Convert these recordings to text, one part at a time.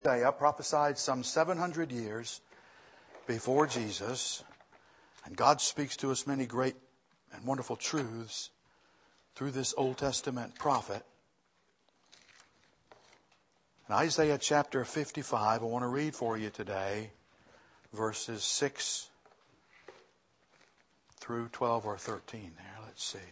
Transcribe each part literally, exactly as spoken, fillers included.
Isaiah prophesied some seven hundred years before Jesus, and God speaks to us many great and wonderful truths through this Old Testament prophet. In Isaiah chapter fifty-five, I want to read for you today verses six through twelve or thirteen there. Let's see.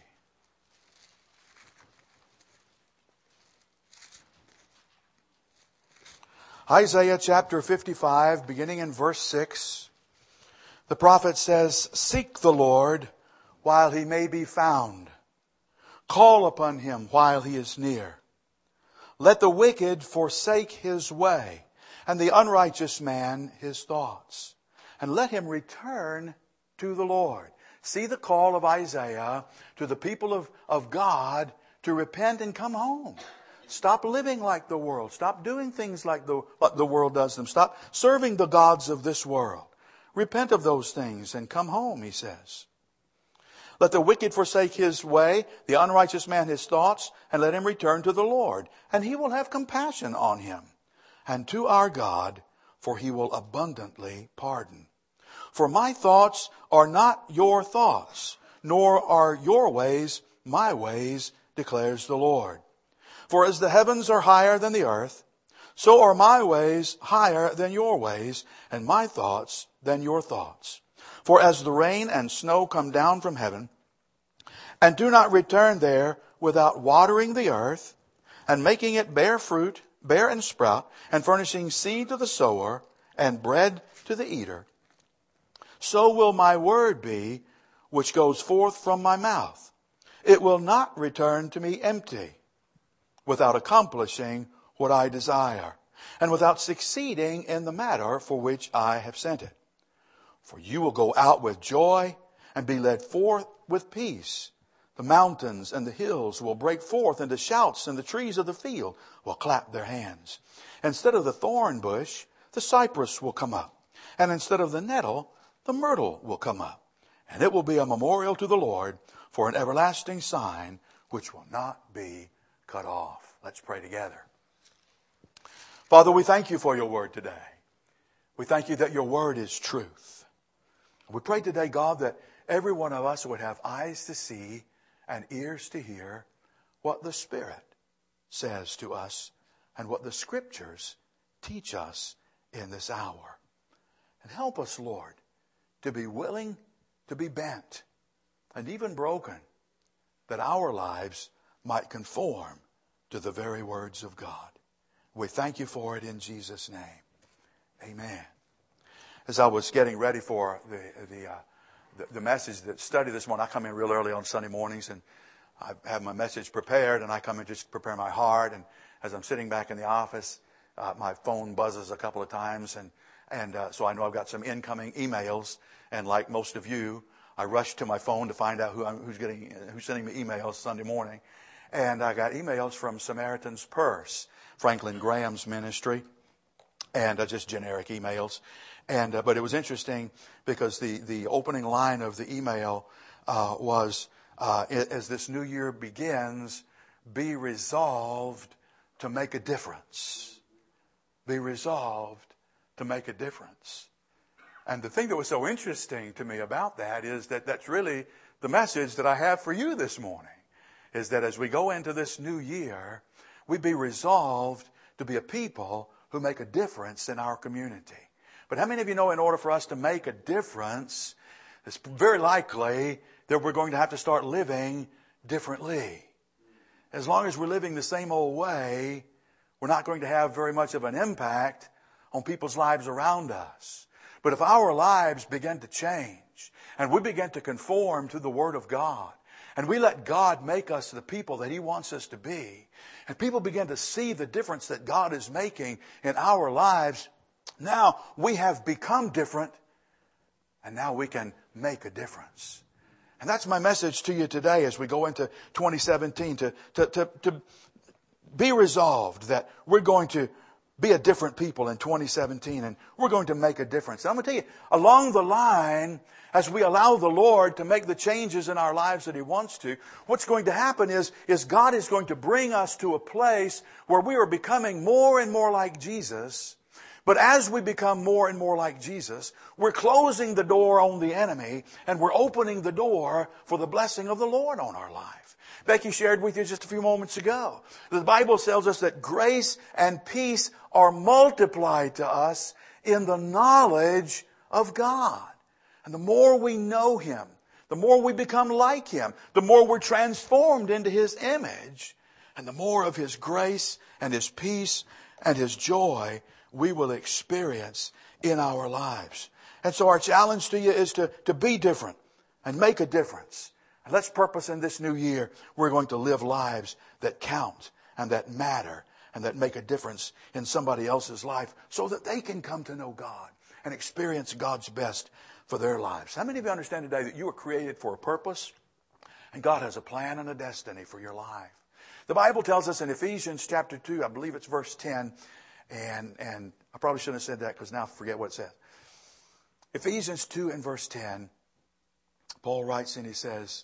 Isaiah chapter fifty-five, beginning in verse six, the prophet says, "Seek the Lord while he may be found. Call upon him while he is near. Let the wicked forsake his way, and the unrighteous man his thoughts. And let him return to the Lord." See the call of Isaiah to the people of, of God to repent and come home. Stop living like the world. Stop doing things like the, what the world does them. Stop serving the gods of this world. Repent of those things and come home, he says. Let the wicked forsake his way, the unrighteous man his thoughts, and let him return to the Lord. And he will have compassion on him. And to our God, for he will abundantly pardon. For my thoughts are not your thoughts, nor are your ways my ways, declares the Lord. For as the heavens are higher than the earth, so are my ways higher than your ways, and my thoughts than your thoughts. For as the rain and snow come down from heaven, and do not return there without watering the earth, and making it bear fruit, bear and sprout, and furnishing seed to the sower, and bread to the eater, so will my word be which goes forth from my mouth. It will not return to me empty, without accomplishing what I desire, and without succeeding in the matter for which I have sent it. For you will go out with joy and be led forth with peace. The mountains and the hills will break forth into shouts, and the trees of the field will clap their hands. Instead of the thorn bush, the cypress will come up, and instead of the nettle, the myrtle will come up. And it will be a memorial to the Lord for an everlasting sign which will not be cut off. Let's pray together. Father, we thank you for your word today. We thank you that your word is truth. We pray today, God, that every one of us would have eyes to see and ears to hear what the Spirit says to us and what the Scriptures teach us in this hour. And help us, Lord, to be willing to be bent and even broken, that our lives might conform to the very words of God. We thank you for it in Jesus' name. Amen. As I was getting ready for the the, uh, the the message, the study this morning, I come in real early on Sunday mornings, and I have my message prepared, and I come in just to prepare my heart. And as I'm sitting back in the office, uh, my phone buzzes a couple of times, and and uh, so I know I've got some incoming emails. And like most of you, I rushed to my phone to find out who I'm, who's getting who's sending me emails Sunday morning. And I got emails from Samaritan's Purse, Franklin Graham's ministry, and uh, just generic emails. And uh, but it was interesting because the, the opening line of the email uh, was, uh, as this new year begins, be resolved to make a difference. Be resolved to make a difference. And the thing that was so interesting to me about that is that that's really the message that I have for you this morning. Is that as we go into this new year, we be resolved to be a people who make a difference in our community. But how many of you know in order for us to make a difference, it's very likely that we're going to have to start living differently. As long as we're living the same old way, we're not going to have very much of an impact on people's lives around us. But if our lives begin to change and we begin to conform to the Word of God, and we let God make us the people that He wants us to be, and people begin to see the difference that God is making in our lives, now we have become different, and now we can make a difference. And that's my message to you today as we go into twenty seventeen, to, to, to, to be resolved that we're going to be a different people in twenty seventeen, and we're going to make a difference. And I'm going to tell you, along the line, as we allow the Lord to make the changes in our lives that He wants to, what's going to happen is, is God is going to bring us to a place where we are becoming more and more like Jesus, But as we become more and more like Jesus, we're closing the door on the enemy and we're opening the door for the blessing of the Lord on our life. Becky shared with you just a few moments ago. The Bible tells us that grace and peace are multiplied to us in the knowledge of God. And the more we know Him, the more we become like Him, the more we're transformed into His image, and the more of His grace and His peace and His joy we will experience in our lives. And so our challenge to you is to, to be different and make a difference. And let's purpose in this new year, we're going to live lives that count and that matter and that make a difference in somebody else's life so that they can come to know God and experience God's best for their lives. How many of you understand today that you were created for a purpose and God has a plan and a destiny for your life? The Bible tells us in Ephesians chapter two, I believe it's verse ten, and, and I probably shouldn't have said that because now I forget what it says. Ephesians two and verse ten, Paul writes and he says,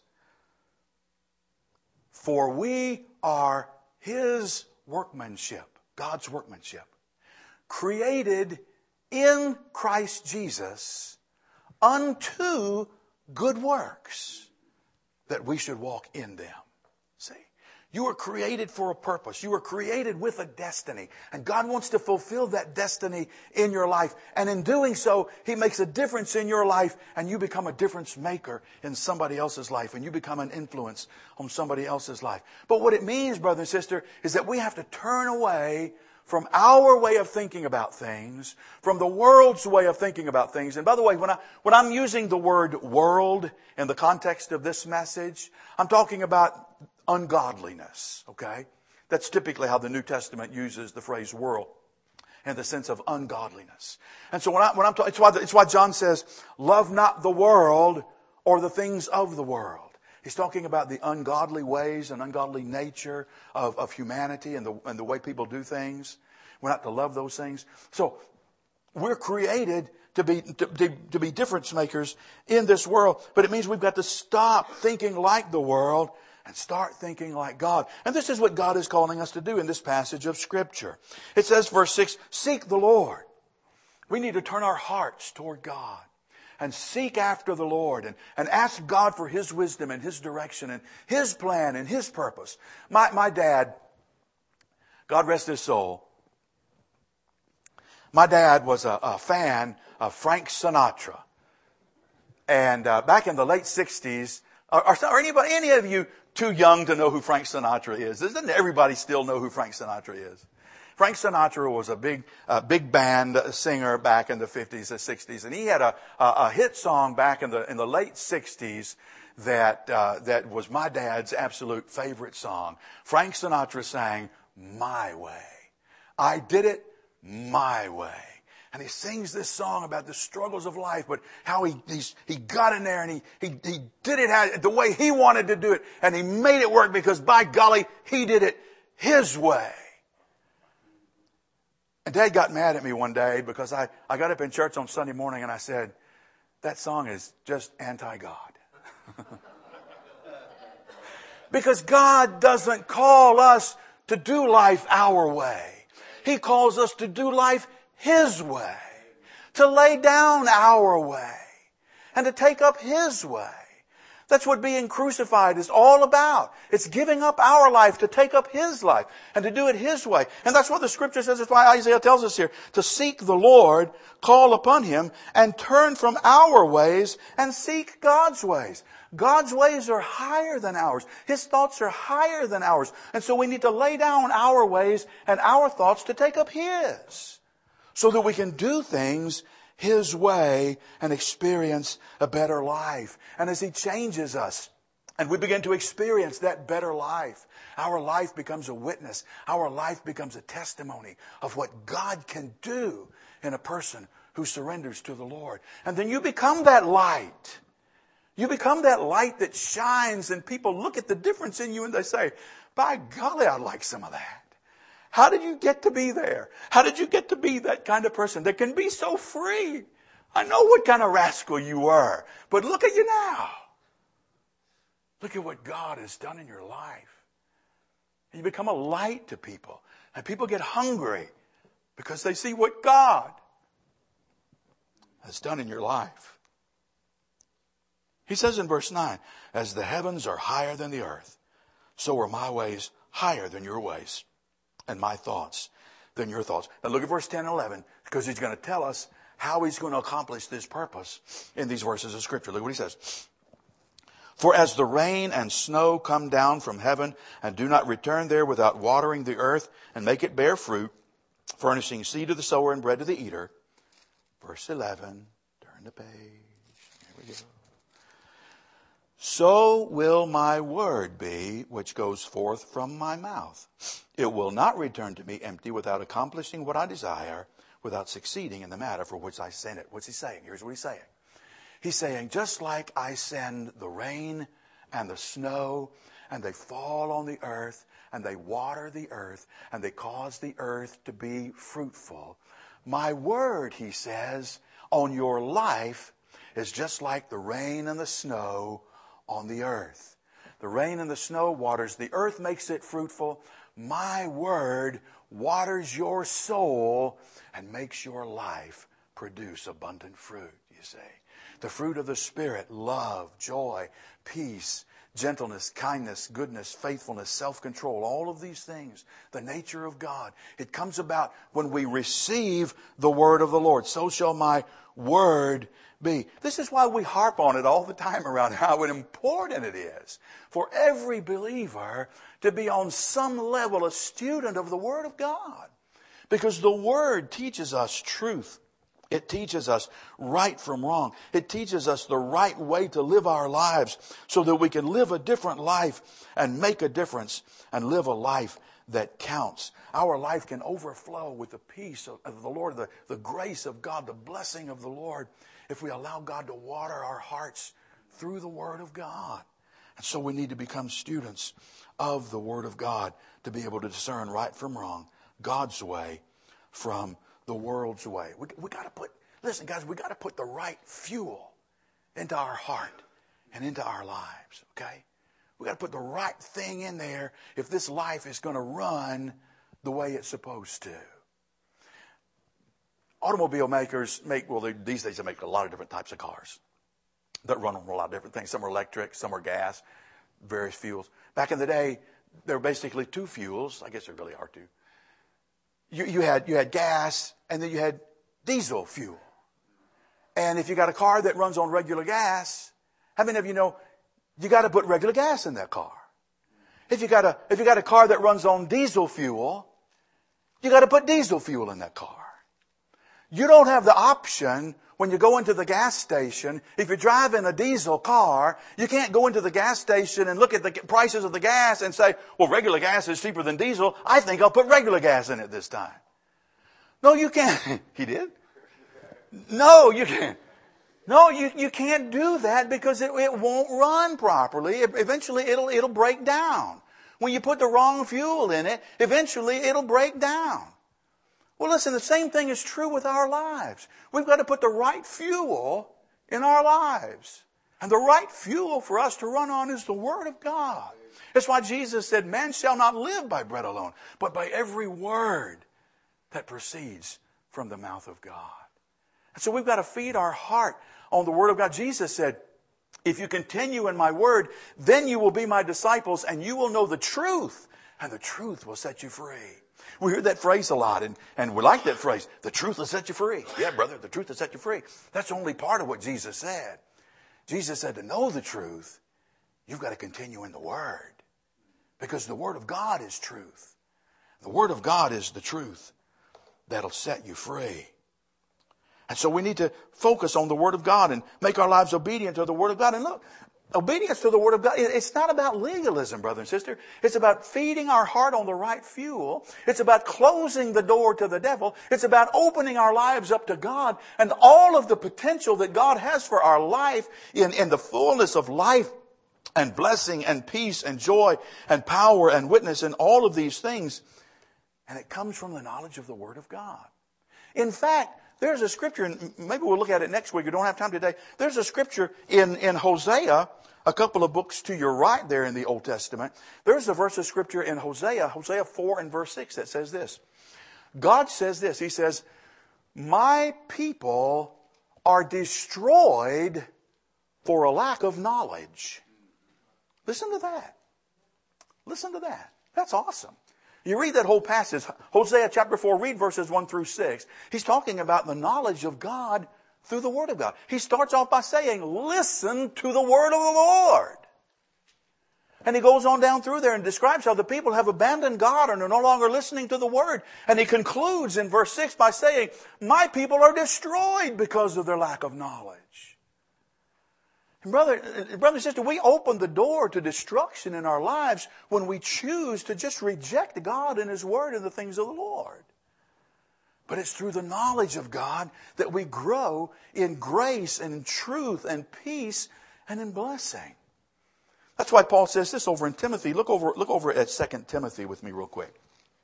"For we are His workmanship," God's workmanship, "created in Christ Jesus unto good works, that we should walk in them." See? You were created for a purpose. You were created with a destiny. And God wants to fulfill that destiny in your life. And in doing so, He makes a difference in your life. And you become a difference maker in somebody else's life. And you become an influence on somebody else's life. But what it means, brother and sister, is that we have to turn away from our way of thinking about things, from the world's way of thinking about things. And by the way, when, I, when I'm using the word world in the context of this message, I'm talking about ungodliness, okay? That's typically how the New Testament uses the phrase world, in the sense of ungodliness. And so when, I, when I'm talking, it's why, it's why John says, "Love not the world or the things of the world." He's talking about the ungodly ways and ungodly nature of, of humanity and the, and the way people do things. We're not to love those things. So we're created to be, to, to, to be difference makers in this world. But it means we've got to stop thinking like the world and start thinking like God. And this is what God is calling us to do in this passage of Scripture. It says, verse six, "Seek the Lord." We need to turn our hearts toward God and seek after the Lord and, and ask God for His wisdom and His direction and His plan and His purpose. My, my dad, God rest his soul, my dad was a, a fan of Frank Sinatra. And uh, back in the late sixties, are, are, are anybody, any of you too young to know who Frank Sinatra is? Doesn't everybody still know who Frank Sinatra is? Frank Sinatra was a big, uh, big band singer back in the fifties and sixties, and he had a, a, a hit song back in the in the late sixties that uh, that was my dad's absolute favorite song. Frank Sinatra sang "My Way." I did it my way. And he sings this song about the struggles of life, but how he he's, he got in there and he, he, he did it how, the way he wanted to do it. And he made it work because, by golly, he did it his way. And Dad got mad at me one day because I, I got up in church on Sunday morning and I said, "That song is just anti-God." Because God doesn't call us to do life our way. He calls us to do life His way, to lay down our way, and to take up His way. That's what being crucified is all about. It's giving up our life to take up His life and to do it His way. And that's what the Scripture says. That's why Isaiah tells us here to seek the Lord, call upon Him, and turn from our ways and seek God's ways. God's ways are higher than ours. His thoughts are higher than ours. And so we need to lay down our ways and our thoughts to take up His, so that we can do things His way and experience a better life. And as He changes us and we begin to experience that better life, our life becomes a witness. Our life becomes a testimony of what God can do in a person who surrenders to the Lord. And then you become that light. You become that light that shines, and people look at the difference in you and they say, "By golly, I'd like some of that." How did you get to be there? How did you get to be that kind of person that can be so free? I know what kind of rascal you were, but look at you now. Look at what God has done in your life. You become a light to people, and people get hungry Because they see what God has done in your life. He says in verse nine, as the heavens are higher than the earth, so are my ways higher than your ways, and my thoughts than your thoughts. Now look at verse ten and eleven, because he's going to tell us how he's going to accomplish this purpose in these verses of Scripture. Look what he says. For as the rain and snow come down from heaven and do not return there without watering the earth and make it bear fruit, furnishing seed to the sower and bread to the eater. Verse eleven, turn the page. Here we go. So will my word be which goes forth from my mouth. It will not return to me empty without accomplishing what I desire, without succeeding in the matter for which I sent it. What's he saying? Here's what he's saying. He's saying, just like I send the rain and the snow, and they fall on the earth, and they water the earth, and they cause the earth to be fruitful, my word, he says, on your life is just like the rain and the snow on the earth. The rain and the snow waters the earth, makes it fruitful. My word waters your soul and makes your life produce abundant fruit, you see. The fruit of the Spirit, love, joy, peace, gentleness, kindness, goodness, faithfulness, self-control, all of these things, the nature of God. It comes about when we receive the word of the Lord. So shall my word be. This is why we harp on it all the time around how important it is for every believer to be on some level a student of the Word of God. Because the Word teaches us truth. It teaches us right from wrong. It teaches us the right way to live our lives so that we can live a different life and make a difference and live a life that counts. Our life can overflow with the peace of, of the Lord, the, the grace of God, the blessing of the Lord, if we allow God to water our hearts through the Word of God. And so we need to become students of the Word of God to be able to discern right from wrong, God's way from the world's way. We, we got to put, listen guys, we got to put the right fuel into our heart and into our lives, okay? We got to put the right thing in there if this life is going to run the way it's supposed to. Automobile makers make, well, they, these days they make a lot of different types of cars that run on a lot of different things. Some are electric, some are gas, various fuels. Back in the day, there were basically two fuels. I guess there really are two. You, you had you had gas, and then you had diesel fuel. And if you got a car that runs on regular gas, how many of you know you got to put regular gas in that car? If you got a if you got a car that runs on diesel fuel, you got to put diesel fuel in that car. You don't have the option when you go into the gas station. If you're driving a diesel car, you can't go into the gas station and look at the prices of the gas and say, well, regular gas is cheaper than diesel. I think I'll put regular gas in it this time. No, you can't. He did? No, you can't. No, you, you can't do that because it, it won't run properly. It, eventually it'll, it'll break down. When you put the wrong fuel in it, eventually it'll break down. Well, listen, the same thing is true with our lives. We've got to put the right fuel in our lives. And the right fuel for us to run on is the Word of God. That's why Jesus said, man shall not live by bread alone, but by every word that proceeds from the mouth of God. And so we've got to feed our heart on the Word of God. Jesus said, if you continue in my Word, then you will be my disciples and you will know the truth, and the truth will set you free. We hear that phrase a lot, and, and we like that phrase. The truth will set you free. Yeah, brother, the truth will set you free. That's only part of what Jesus said. Jesus said to know the truth, you've got to continue in the Word. Because the Word of God is truth. The Word of God is the truth that'll set you free. And so we need to focus on the Word of God and make our lives obedient to the Word of God. And look, obedience to the Word of God, it's not about legalism, brother and sister. It's about feeding our heart on the right fuel. It's about closing the door to the devil. It's about opening our lives up to God and all of the potential that God has for our life in, in the fullness of life and blessing and peace and joy and power and witness and all of these things. And it comes from the knowledge of the Word of God. In fact, there's a scripture, and maybe we'll look at it next week. We don't have time today. There's a scripture in, in Hosea, a couple of books to your right there in the Old Testament. There's a verse of scripture in Hosea, Hosea four and verse six that says this. God says this. He says, my people are destroyed for a lack of knowledge. Listen to that. Listen to that. That's awesome. You read that whole passage, Hosea chapter four, read verses one through six. He's talking about the knowledge of God through the Word of God. He starts off by saying, listen to the Word of the Lord. And he goes on down through there and describes how the people have abandoned God and are no longer listening to the Word. And he concludes in verse six by saying, my people are destroyed because of their lack of knowledge. And brother, brother and sister, we open the door to destruction in our lives when we choose to just reject God and His Word and the things of the Lord. But it's through the knowledge of God that we grow in grace and in truth and peace and in blessing. That's why Paul says this over in Timothy. Look over, look over at Second Timothy with me real quick.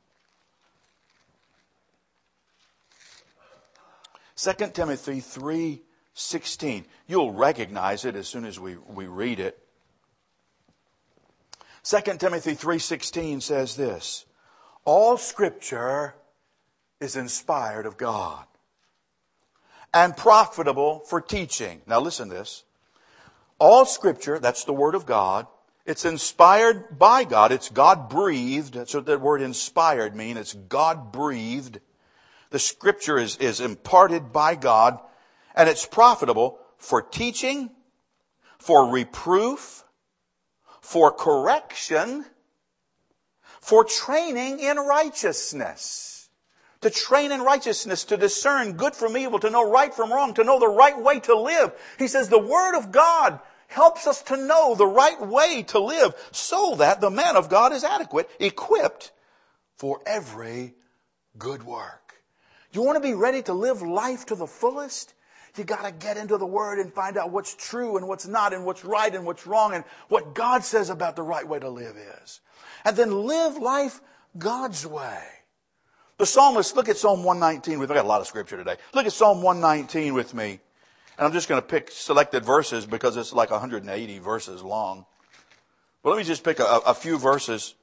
Second Timothy three sixteen. You'll recognize it as soon as we, we read it. Second Timothy three sixteen says this. All Scripture is inspired of God and profitable for teaching. Now listen to this. All Scripture, that's the Word of God, it's inspired by God. It's God-breathed. That's what that word inspired means. It's God-breathed. The Scripture is, is imparted by God, and it's profitable for teaching, for reproof, for correction, for training in righteousness. To train in righteousness, to discern good from evil, to know right from wrong, to know the right way to live. He says the Word of God helps us to know the right way to live so that the man of God is adequate, equipped for every good work. You want to be ready to live life to the fullest? You got to get into the Word and find out what's true and what's not and what's right and what's wrong and what God says about the right way to live is. And then live life God's way. The psalmist, look at Psalm one nineteen with me. I've got a lot of scripture today. Look at Psalm one nineteen with me. And I'm just going to pick selected verses because it's like one hundred eighty verses long. But let me just pick a, a few verses.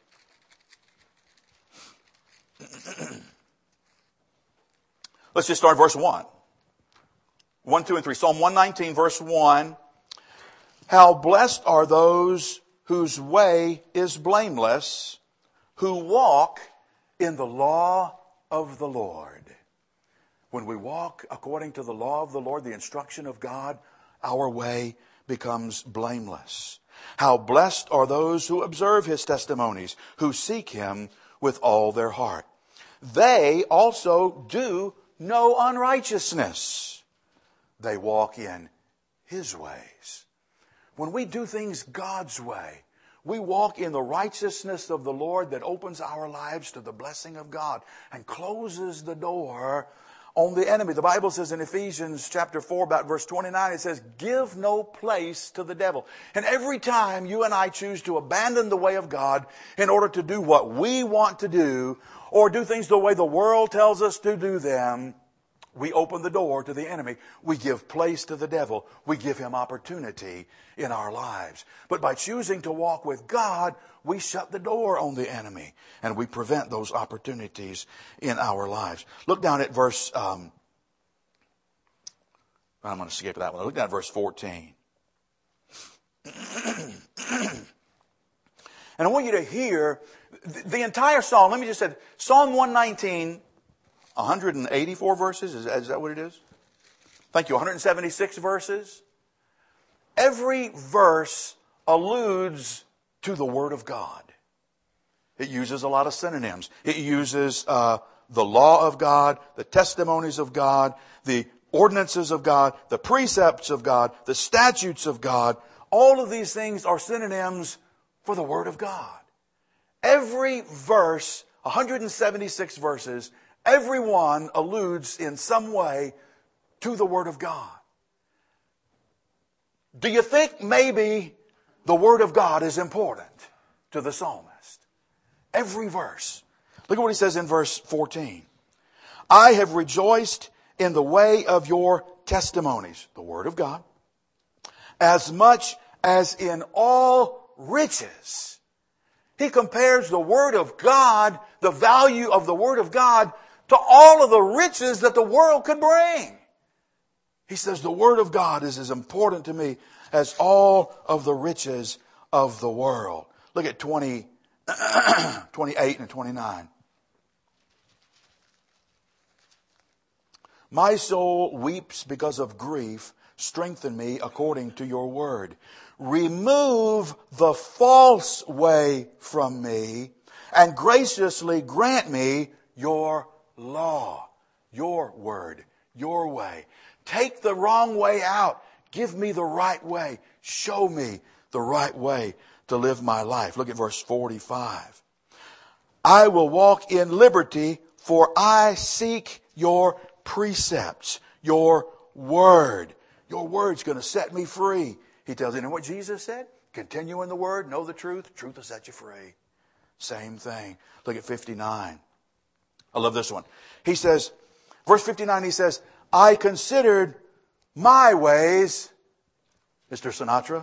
Let's just start verse one. one, two, and three. Psalm one nineteen, verse one. How blessed are those whose way is blameless, who walk in the law of the Lord. When we walk according to the law of the Lord, the instruction of God, our way becomes blameless. How blessed are those who observe His testimonies, who seek Him with all their heart. They also do no unrighteousness. They walk in His ways. When we do things God's way, we walk in the righteousness of the Lord that opens our lives to the blessing of God and closes the door on the enemy. The Bible says in Ephesians chapter four, about verse twenty-nine, it says, give no place to the devil. And every time you and I choose to abandon the way of God in order to do what we want to do or do things the way the world tells us to do them, we open the door to the enemy. We give place to the devil. We give him opportunity in our lives. But by choosing to walk with God, we shut the door on the enemy and we prevent those opportunities in our lives. Look down at verse, um, I'm going to skip that one. Look down at verse fourteen. And I want you to hear the, the entire psalm. Let me just say, Psalm one nineteen, one hundred eighty-four verses. Is, is that what it is? Thank you. one hundred seventy-six verses. Every verse alludes to the Word of God. It uses a lot of synonyms. It uses uh, the law of God, the testimonies of God, the ordinances of God, the precepts of God, the statutes of God. All of these things are synonyms for the Word of God. Every verse, one hundred seventy-six verses, every one alludes in some way to the Word of God. Do you think maybe the Word of God is important to the psalmist? Every verse. Look at what he says in verse fourteen. I have rejoiced in the way of your testimonies, the Word of God, as much as in all riches. He compares the Word of God, the value of the Word of God, to all of the riches that the world could bring. He says the Word of God is as important to me as all of the riches of the world. Look at twenty, twenty-eight and twenty-nine. My soul weeps because of grief. Strengthen me according to your word. Remove the false way from me and graciously grant me your law, your word, your way. Take the wrong way out. Give me the right way. Show me the right way to live my life. Look at verse forty-five. I will walk in liberty, for I seek your precepts, your word. Your word's going to set me free. He tells you, you know what Jesus said? Continue in the word, know the truth. The truth will set you free. Same thing. Look at fifty-nine. I love this one. He says, verse fifty-nine, he says, I considered my ways, Mister Sinatra.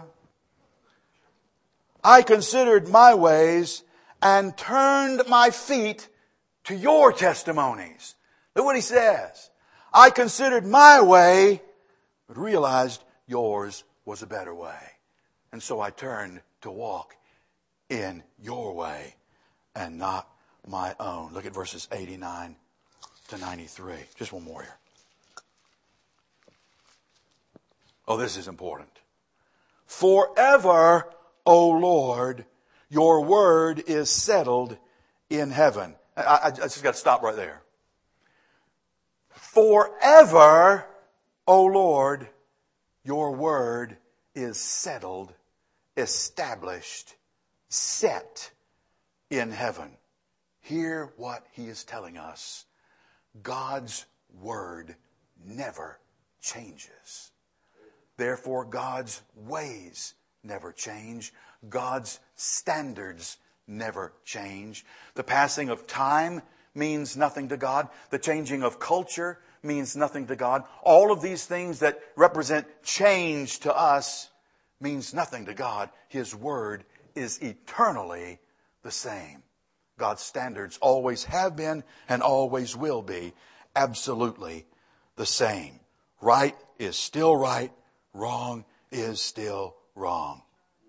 I considered my ways and turned my feet to your testimonies. Look what he says. I considered my way, but realized yours was a better way. And so I turned to walk in your way and not my own. Look at verses eighty-nine to ninety-three. Just one more here. Oh, this is important. Forever, O Lord, your word is settled in heaven. I, I, I just got to stop right there. Forever, O Lord, your word is settled, established, set in heaven. Hear what he is telling us. God's word never changes. Therefore, God's ways never change. God's standards never change. The passing of time means nothing to God. The changing of culture means nothing to God. All of these things that represent change to us means nothing to God. His word is eternally the same. God's standards always have been and always will be absolutely the same. Right is still right. Wrong is still wrong.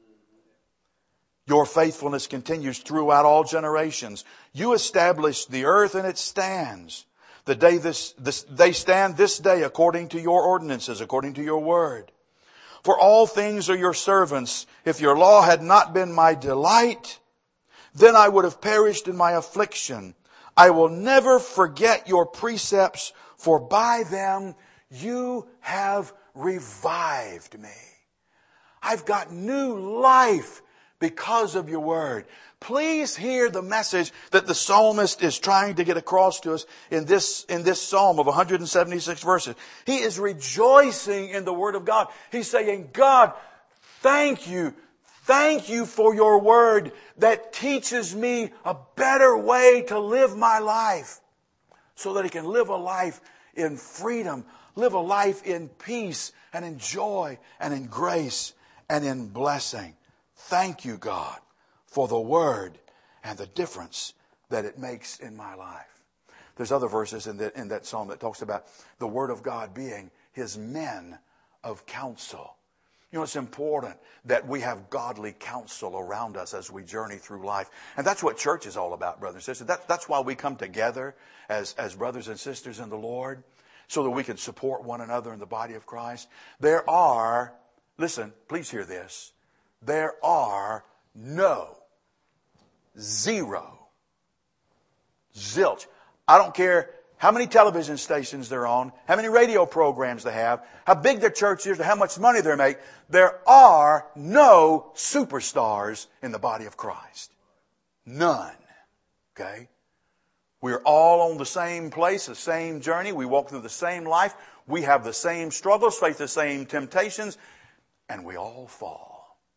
Your faithfulness continues throughout all generations. You established the earth and it stands. The day this, this, they stand this day according to your ordinances, according to your word. For all things are your servants. If your law had not been my delight, then I would have perished in my affliction. I will never forget your precepts, for by them you have revived me. I've got new life because of your word. Please hear the message that the psalmist is trying to get across to us in this, in this psalm of one hundred seventy-six verses. He is rejoicing in the word of God. He's saying, God, thank you. Thank you for your word that teaches me a better way to live my life so that he can live a life in freedom, live a life in peace and in joy and in grace and in blessing. Thank you, God, for the word and the difference that it makes in my life. There's other verses in that, in that psalm that talks about the word of God being his men of counsel. You know, it's important that we have godly counsel around us as we journey through life. And that's what church is all about, brothers and sisters. That, that's why we come together as, as brothers and sisters in the Lord, so that we can support one another in the body of Christ. There are, listen, please hear this. There are no, zero, zilch. I don't care how many television stations they're on, how many radio programs they have, how big their church is, or how much money they make. There are no superstars in the body of Christ. None. Okay? We're all on the same place, the same journey. We walk through the same life. We have the same struggles, face the same temptations, and we all fall.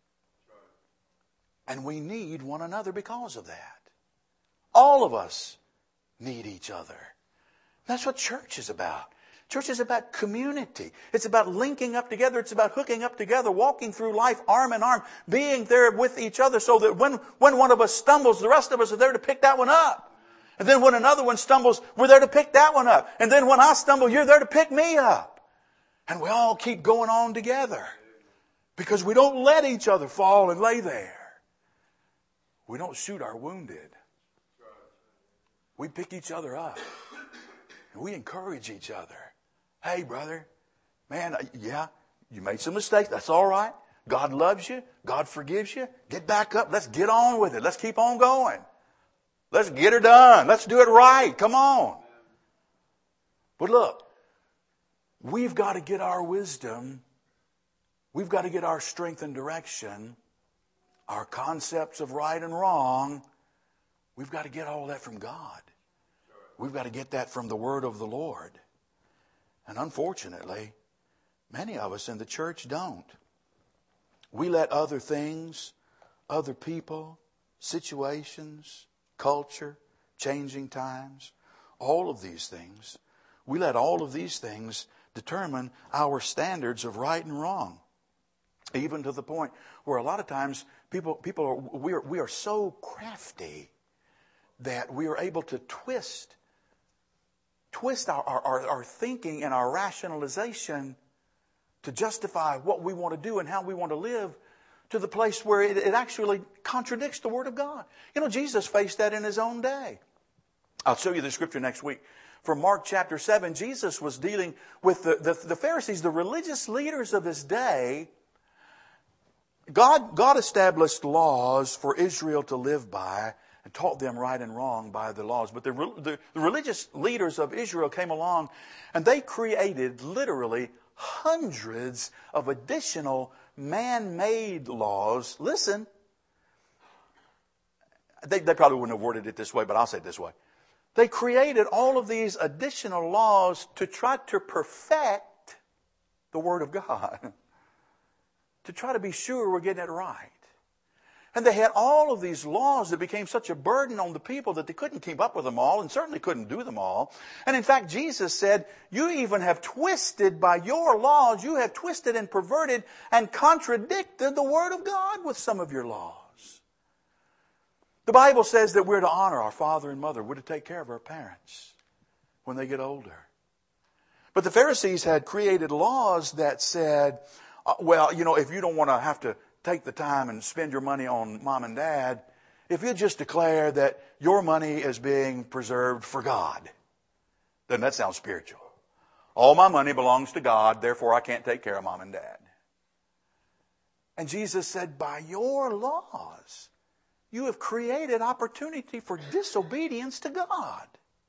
And we need one another because of that. All of us need each other. That's what church is about. Church is about community. It's about linking up together. It's about hooking up together, walking through life arm in arm, being there with each other so that when, when one of us stumbles, the rest of us are there to pick that one up. And then when another one stumbles, we're there to pick that one up. And then when I stumble, you're there to pick me up. And we all keep going on together. Because we don't let each other fall and lay there. We don't shoot our wounded. We pick each other up. And we encourage each other. Hey, brother, man, yeah, you made some mistakes. That's all right. God loves you. God forgives you. Get back up. Let's get on with it. Let's keep on going. Let's get her done. Let's do it right. Come on. But look, we've got to get our wisdom. We've got to get our strength and direction, our concepts of right and wrong. We've got to get all that from God. We've got to get that from the Word of the Lord. And unfortunately, many of us in the church don't. We let other things, other people, situations, culture, changing times, all of these things, we let all of these things determine our standards of right and wrong. Even to the point where a lot of times people, people are, we are, we are so crafty that we are able to twist, twist our, our, our thinking and our rationalization to justify what we want to do and how we want to live to the place where it, it actually contradicts the Word of God. You know, Jesus faced that in His own day. I'll show you the scripture next week. From Mark chapter seven, Jesus was dealing with the, the, the Pharisees, the religious leaders of His day. God, God established laws for Israel to live by and taught them right and wrong by the laws. But the, the, the religious leaders of Israel came along and they created literally hundreds of additional man-made laws. Listen, they, they probably wouldn't have worded it this way, but I'll say it this way. They created all of these additional laws to try to perfect the Word of God. To try to be sure we're getting it right. And they had all of these laws that became such a burden on the people that they couldn't keep up with them all and certainly couldn't do them all. And in fact, Jesus said, you even have twisted by your laws, you have twisted and perverted and contradicted the Word of God with some of your laws. The Bible says that we're to honor our father and mother. We're to take care of our parents when they get older. But the Pharisees had created laws that said, uh, well, you know, if you don't want to have to take the time and spend your money on mom and dad, if you just declare that your money is being preserved for God, then that sounds spiritual. All my money belongs to God, therefore I can't take care of mom and dad. And Jesus said, by your laws, you have created opportunity for disobedience to God.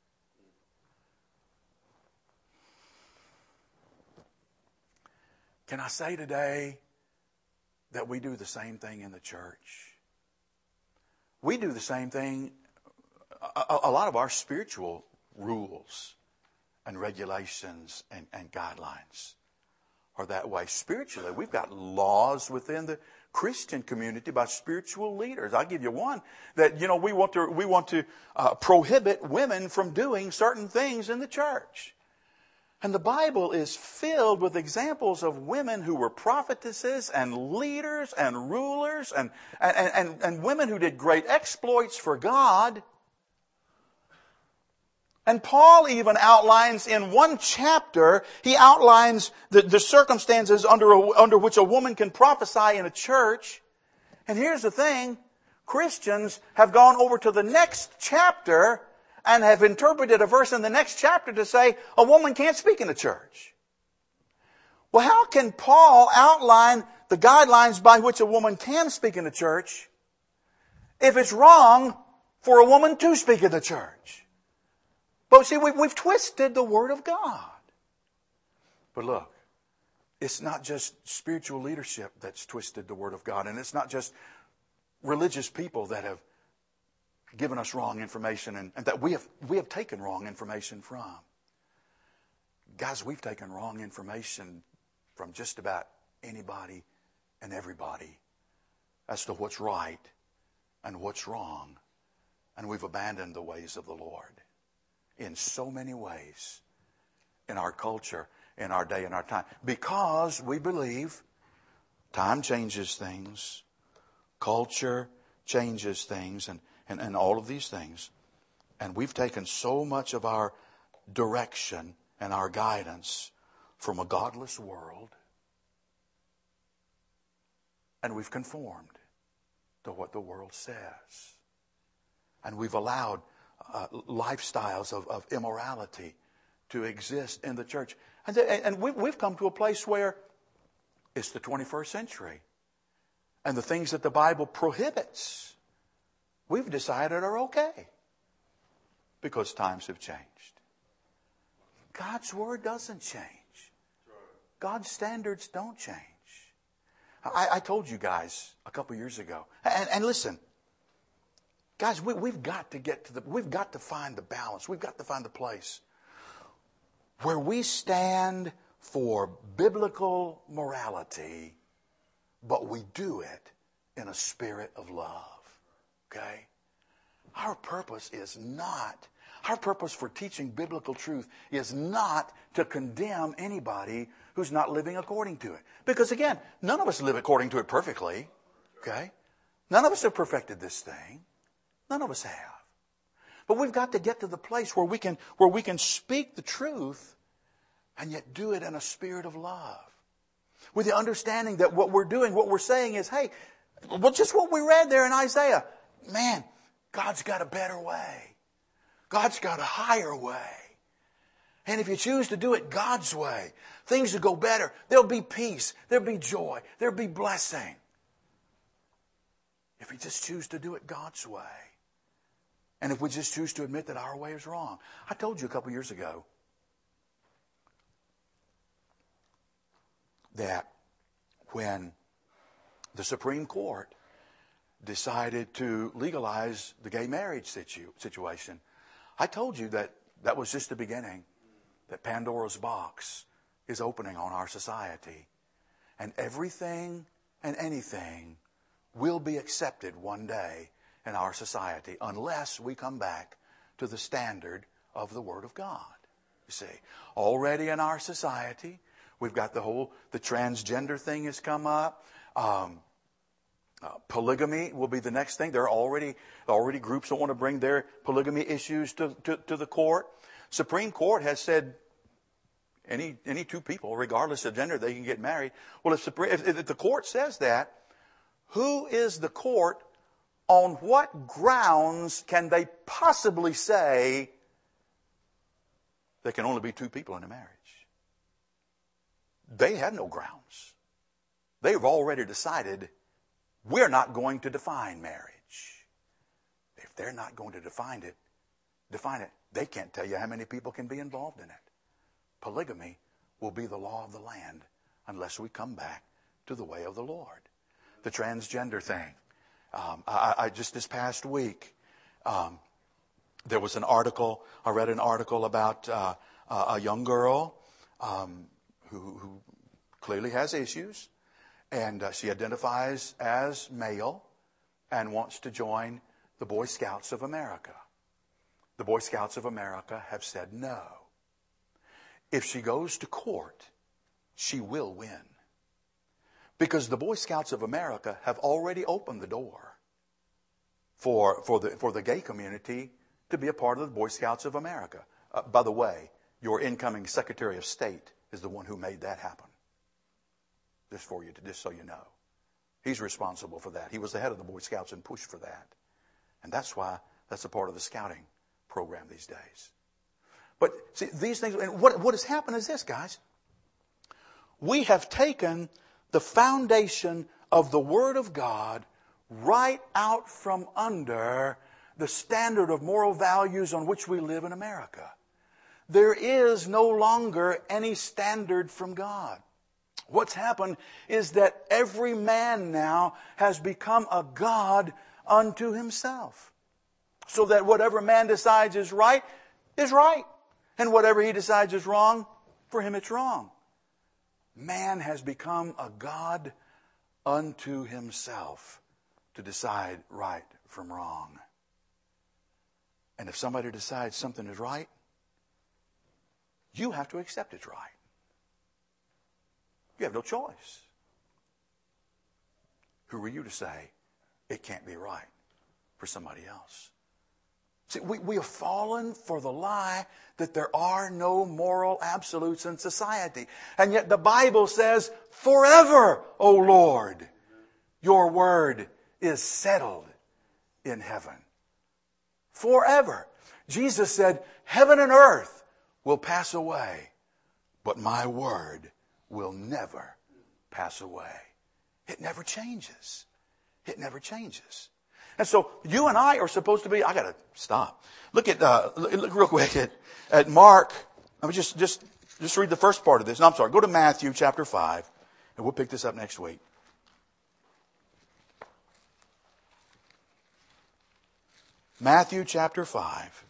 Can I say today that we do the same thing in the church? We do the same thing. A, a lot of our spiritual rules and regulations and, and guidelines are that way. Spiritually, we've got laws within the Christian community by spiritual leaders. I'll give you one that, you know, we want to, we want to uh, prohibit women from doing certain things in the church. And the Bible is filled with examples of women who were prophetesses and leaders and rulers and, and, and, and women who did great exploits for God. And Paul even outlines in one chapter, he outlines the, the circumstances under, a, under which a woman can prophesy in a church. And here's the thing, Christians have gone over to the next chapter and have interpreted a verse in the next chapter to say a woman can't speak in the church. Well, how can Paul outline the guidelines by which a woman can speak in the church if it's wrong for a woman to speak in the church? But see, we, we've twisted the Word of God. But look, it's not just spiritual leadership that's twisted the Word of God, and it's not just religious people that have given us wrong information and, and that we have we have taken wrong information from. Guys, we've taken wrong information from just about anybody and everybody as to what's right and what's wrong. And we've abandoned the ways of the Lord in so many ways in our culture, in our day and our time. Because we believe time changes things, culture changes things, and And, and all of these things. And we've taken so much of our direction and our guidance from a godless world, and we've conformed to what the world says. And we've allowed uh, lifestyles of, of immorality to exist in the church. And, and we, we've come to a place where it's the twenty-first century. And the things that the Bible prohibits, we've decided are okay. Because times have changed. God's Word doesn't change. God's standards don't change. I, I told you guys a couple years ago, and, and listen, guys, we, we've got to get to the, we've got to find the balance. We've got to find the place where we stand for biblical morality, but we do it in a spirit of love. Okay? Our purpose is not, our purpose for teaching biblical truth is not to condemn anybody who's not living according to it. Because again, none of us live according to it perfectly. Okay? None of us have perfected this thing. None of us have. But we've got to get to the place where we can, where we can speak the truth and yet do it in a spirit of love. With the understanding that what we're doing, what we're saying is, hey, well, just what we read there in Isaiah. Man, God's got a better way. God's got a higher way. And if you choose to do it God's way, things will go better. There'll be peace. There'll be joy. There'll be blessing. If we just choose to do it God's way. And if we just choose to admit that our way is wrong. I told you a couple years ago that when the Supreme Court decided to legalize the gay marriage situ- situation, I told you that that was just the beginning, that Pandora's box is opening on our society. And everything and anything will be accepted one day in our society unless we come back to the standard of the Word of God. You see, already in our society, we've got the whole, the transgender thing has come up. Um, uh, polygamy will be the next thing. There are already, already groups that want to bring their polygamy issues to, to, to the court. Supreme Court has said any, any two people, regardless of gender, they can get married. Well, if, Supreme, if, if the court says that, who is the court? On what grounds can they possibly say there can only be two people in a marriage? They have no grounds. They've already decided we're not going to define marriage. If they're not going to define it, define it, they can't tell you how many people can be involved in it. Polygamy will be the law of the land unless we come back to the way of the Lord. The transgender thing. Um, I, I just this past week, um, there was an article. I read an article about uh, a young girl um, who, who clearly has issues, and uh, she identifies as male and wants to join the Boy Scouts of America. The Boy Scouts of America have said no. If she goes to court, she will win. Because the Boy Scouts of America have already opened the door for, for, the, for the gay community to be a part of the Boy Scouts of America. Uh, by the way, your incoming Secretary of State is the one who made that happen. Just for you, to, just so you know. He's responsible for that. He was the head of the Boy Scouts and pushed for that. And that's why that's a part of the scouting program these days. But see, these things, and what, what has happened is this, guys. We have taken the foundation of the Word of God right out from under the standard of moral values on which we live in America. There is no longer any standard from God. What's happened is that every man now has become a god unto himself. So that whatever man decides is right, is right. And whatever he decides is wrong, for him it's wrong. Man has become a god unto himself to decide right from wrong. And if somebody decides something is right, you have to accept it's right. You have no choice. Who are you to say it can't be right for somebody else? See, we, we have fallen for the lie that there are no moral absolutes in society. And yet the Bible says, forever, O Lord, your word is settled in heaven. Forever. Jesus said, heaven and earth will pass away, but my word will never pass away. It never changes. It never changes. And so you and I are supposed to be, I got to stop. Look at, uh, look real quick at, at Mark. Let me just, just, just read the first part of this. No, I'm sorry. Go to Matthew chapter five, and we'll pick this up next week. Matthew chapter five.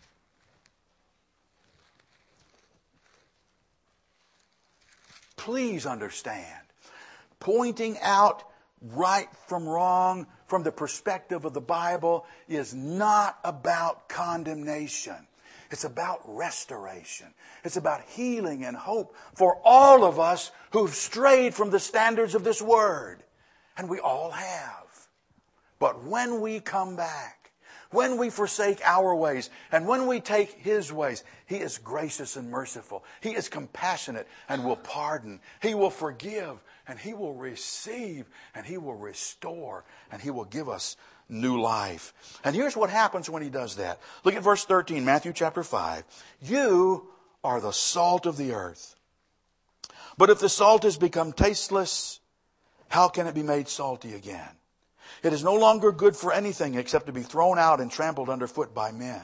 Please understand, pointing out right from wrong from the perspective of the Bible is not about condemnation. It's about restoration. It's about healing and hope for all of us who've strayed from the standards of this word. And we all have. But when we come back, when we forsake our ways, and when we take His ways, He is gracious and merciful. He is compassionate and will pardon. He will forgive, and He will receive, and He will restore, and He will give us new life. And here's what happens when He does that. Look at verse thirteen, Matthew chapter five. You are the salt of the earth. But if the salt has become tasteless, how can it be made salty again? It is no longer good for anything except to be thrown out and trampled underfoot by men.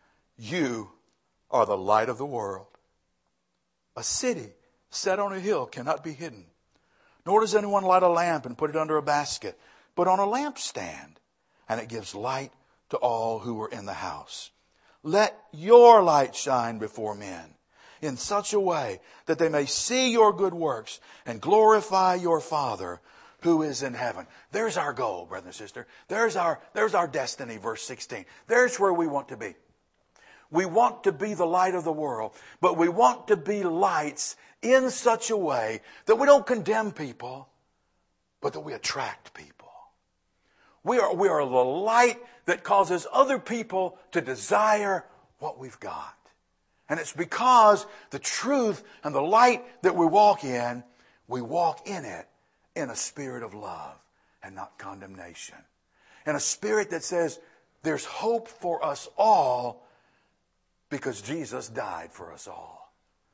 You are the light of the world. A city set on a hill cannot be hidden. Nor does anyone light a lamp and put it under a basket, but on a lampstand, and it gives light to all who are in the house. Let your light shine before men in such a way that they may see your good works and glorify your Father who is in heaven. There's our goal, brother and sister. There's our, there's our destiny, verse sixteen. There's where we want to be. We want to be the light of the world, but we want to be lights in such a way that we don't condemn people, but that we attract people. We are, we are the light that causes other people to desire what we've got. And it's because the truth and the light that we walk in, we walk in it in a spirit of love and not condemnation. In a spirit that says there's hope for us all because Jesus died for us all.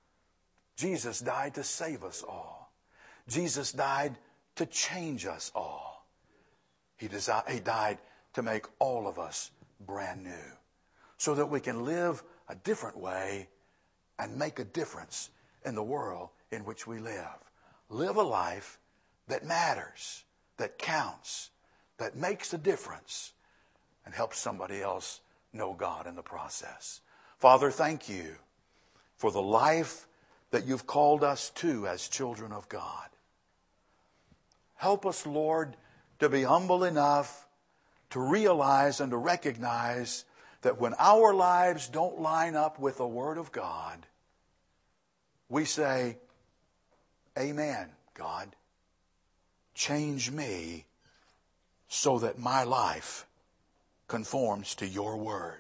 Jesus died to save us all. Jesus died to change us all. He, desi- he died to make all of us brand new so that we can live a different way and make a difference in the world in which we live. Live a life that matters, that counts, that makes a difference, and helps somebody else know God in the process. Father, thank you for the life that you've called us to as children of God. Help us, Lord, to be humble enough to realize and to recognize that when our lives don't line up with the Word of God, we say, Amen, God. Change me so that my life conforms to your word.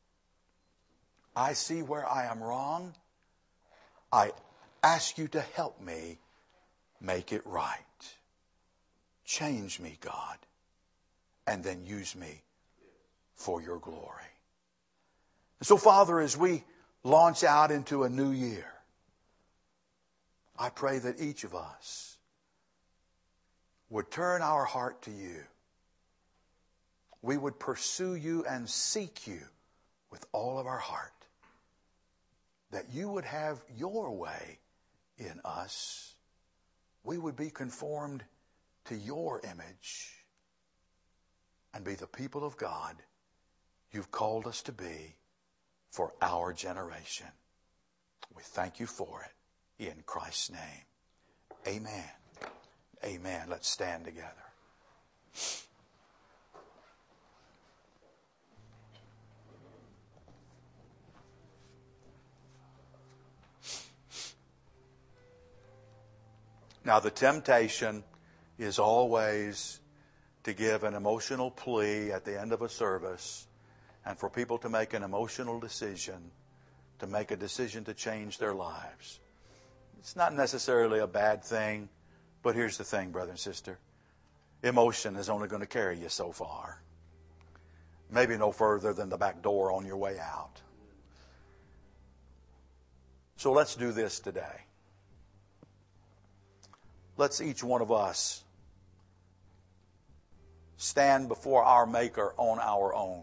I see where I am wrong. I ask you to help me make it right. Change me, God, and then use me for your glory. So, Father, as we launch out into a new year, I pray that each of us would turn our heart to you. We would pursue you and seek you with all of our heart. That you would have your way in us. We would be conformed to your image and be the people of God you've called us to be for our generation. We thank you for it in Christ's name. Amen. Amen. Let's stand together. Now, the temptation is always to give an emotional plea at the end of a service and for people to make an emotional decision, to make a decision to change their lives. It's not necessarily a bad thing, but here's the thing, brother and sister. Emotion is only going to carry you so far. Maybe no further than the back door on your way out. So let's do this today. Let's each one of us stand before our Maker on our own.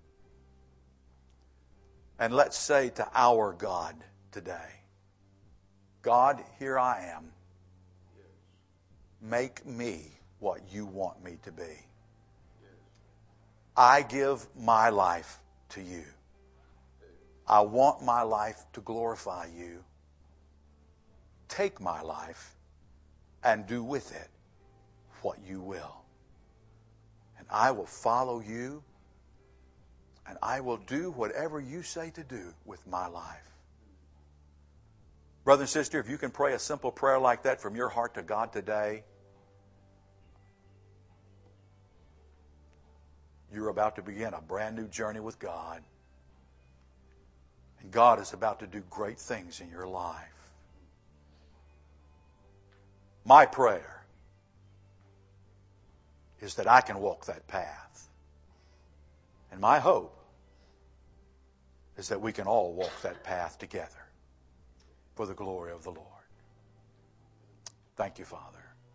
And let's say to our God today, God, here I am. Make me what you want me to be. I give my life to you. I want my life to glorify you. Take my life and do with it what you will. And I will follow you, and I will do whatever you say to do with my life. Brother and sister, if you can pray a simple prayer like that from your heart to God today, you're about to begin a brand new journey with God. And God is about to do great things in your life. My prayer is that I can walk that path. And my hope is that we can all walk that path together for the glory of the Lord. Thank you, Father.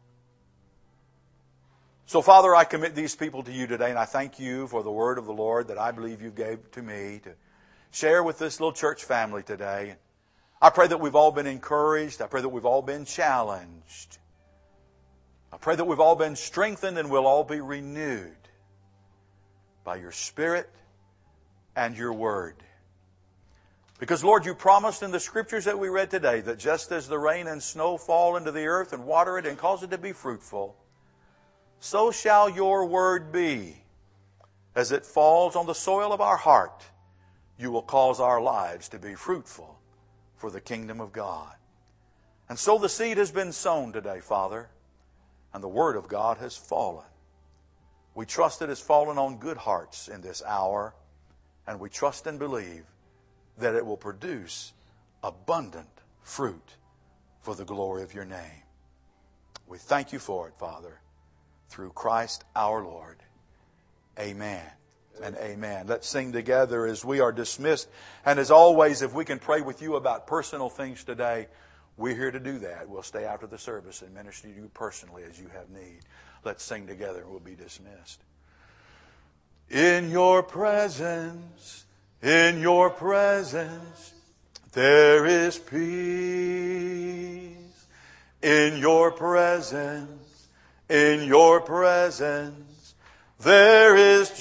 So, Father, I commit these people to you today, and I thank you for the word of the Lord that I believe you gave to me to share with this little church family today. I pray that we've all been encouraged. I pray that we've all been challenged. I pray that we've all been strengthened and we'll all be renewed by your Spirit and your Word. Because, Lord, you promised in the Scriptures that we read today that just as the rain and snow fall into the earth and water it and cause it to be fruitful, so shall your Word be. As it falls on the soil of our heart, you will cause our lives to be fruitful for the kingdom of God. And so the seed has been sown today, Father, and the Word of God has fallen. We trust it has fallen on good hearts in this hour, and we trust and believe that it will produce abundant fruit for the glory of your name. We thank you for it, Father, through Christ our Lord. Amen and amen. Let's sing together as we are dismissed. And as always, if we can pray with you about personal things today, we're here to do that. We'll stay after the service and minister to you personally as you have need. Let's sing together and we'll be dismissed. In your presence, in your presence, there is peace. In your presence, in your presence, there is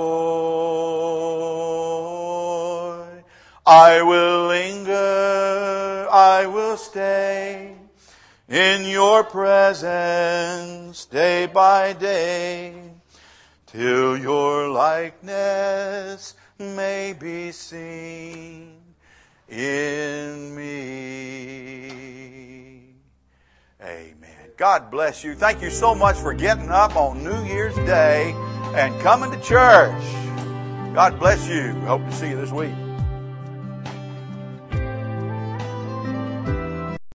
joy. I will linger, I will stay in your presence day by day, till your likeness may be seen in me. Amen. God bless you. Thank you so much for getting up on New Year's Day and coming to church. God bless you. Hope to see you this week.